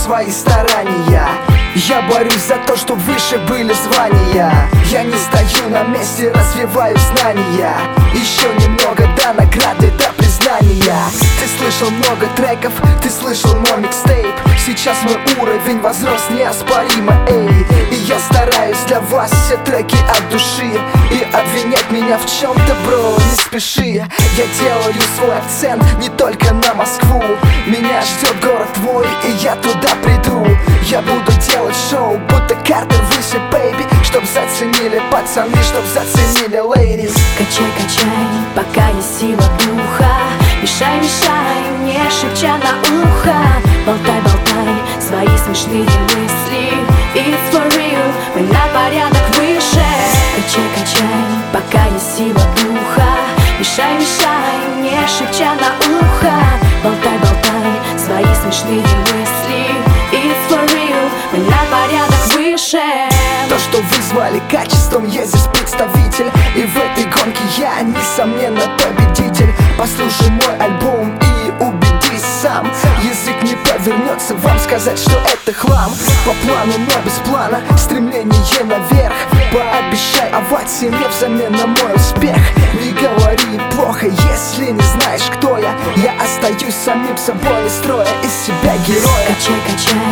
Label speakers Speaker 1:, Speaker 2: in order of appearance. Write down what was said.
Speaker 1: свои старания. Я борюсь за то, чтоб выше были звания. Я не стою на месте, развиваю знания. Еще немного до награды, до признания. Ты слышал много треков, ты слышал мой микстейп. Сейчас мой уровень возрос неоспоримо, эй. И я стараюсь для вас все треки от души. И обвинять меня в чем-то, бро, не спеши. Я делаю свой акцент не только на Москву. Меня ждет город твой, и я туда приду. Я буду делать шоу, будто Картер выше, бэйби. Чтоб заценили пацаны, чтоб заценили лейдис.
Speaker 2: Качай, качай, пока есть сила духа. Мешай, мешай мне, шепча на ухо. Болтай, болтай свои смешные мысли. It's for real, мы на порядок выше. Качай, качай, пока есть сила духа. Мешай, мешай мне, шепча на ухо. Болтай, болтай свои смешные мысли. It's for real, мы на порядок выше.
Speaker 1: То, что вы звали качеством, я здесь представитель. И в этой гонке я, несомненно, победитель. Послушай мой альбом и убедись сам. Язык не повернется вам сказать, что это хлам. По плану, но без плана, стремление наверх. Пообещай овации мне взамен на мой успех. Не говори плохо, если не знаешь, кто я. Я остаюсь самим собой, не строя из себя героя.
Speaker 2: Качай, качай,